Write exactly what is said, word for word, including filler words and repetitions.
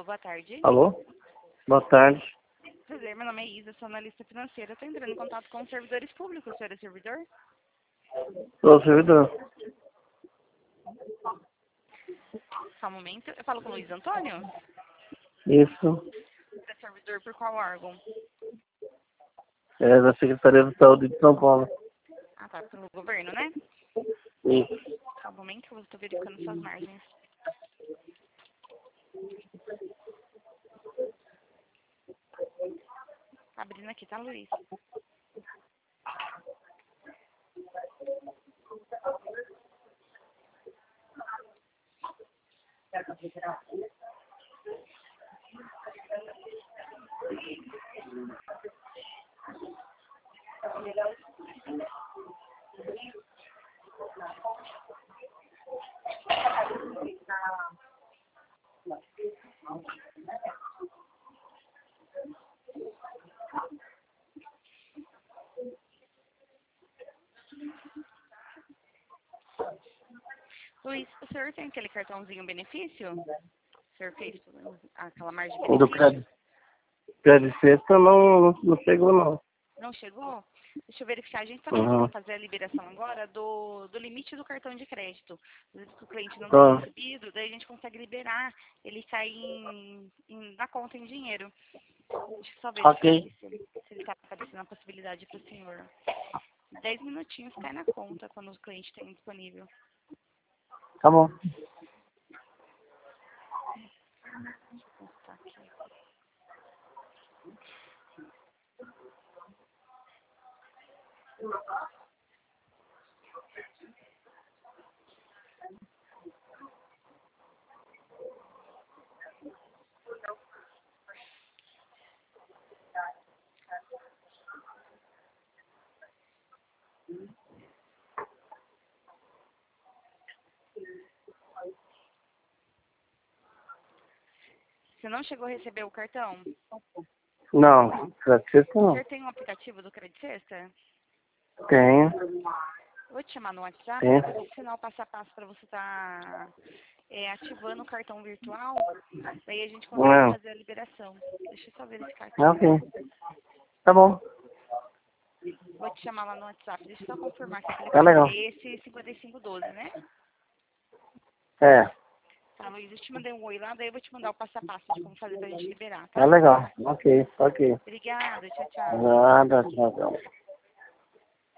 boa tarde. Alô? Boa tarde. Prazer, meu nome é Isa, sou analista financeira. Estou entrando em contato com os servidores públicos. O senhor é servidor? Sou servidor. Só um momento. Eu falo com o Luiz Antônio? Isso. Você é servidor por qual órgão? É da Secretaria de Saúde de São Paulo. Ah, tá. Pelo governo, né? Isso. Só um momento que eu estou verificando suas margens. Tá abrindo aqui, tá, Luiz? Luiz, o senhor tem aquele cartãozinho benefício? O senhor fez aquela margem de Do benefício? crédito. Crédito sexta não, não, não chegou não. Não chegou? Deixa eu verificar. A gente está Uhum. conseguindo fazer a liberação agora do, do limite do cartão de crédito. Às vezes que o cliente não tem Tá. recebido, daí a gente consegue liberar, ele cai em, em- na conta em dinheiro. Deixa eu só verificar Ok. aqui se ele se ele está aparecendo a possibilidade para o senhor. Dez minutinhos cai na conta quando o cliente tem disponível. Tá bom. Vou postar aqui. Você não chegou a receber o cartão? Não, crédito sexta O não. senhor tem um aplicativo do Credit Sexta? Tenho. Vou te chamar no WhatsApp, Tem. eu vou te ensinar o passo a passo para você estar ativando o cartão virtual. Daí a gente consegue Não. fazer a liberação. Deixa eu só verificar aqui. É ok. Tá bom. Vou te chamar lá no WhatsApp. Deixa eu só confirmar que o Tá telefone legal. é esse cinquenta e cinco doze, né? É. Tá, Luiz, eu te mandei um oi lá, daí eu vou te mandar o passo a passo de como fazer pra gente liberar, Tá tá? legal. Ok, ok. Obrigada, tchau, tchau. Nada, tchau, tchau.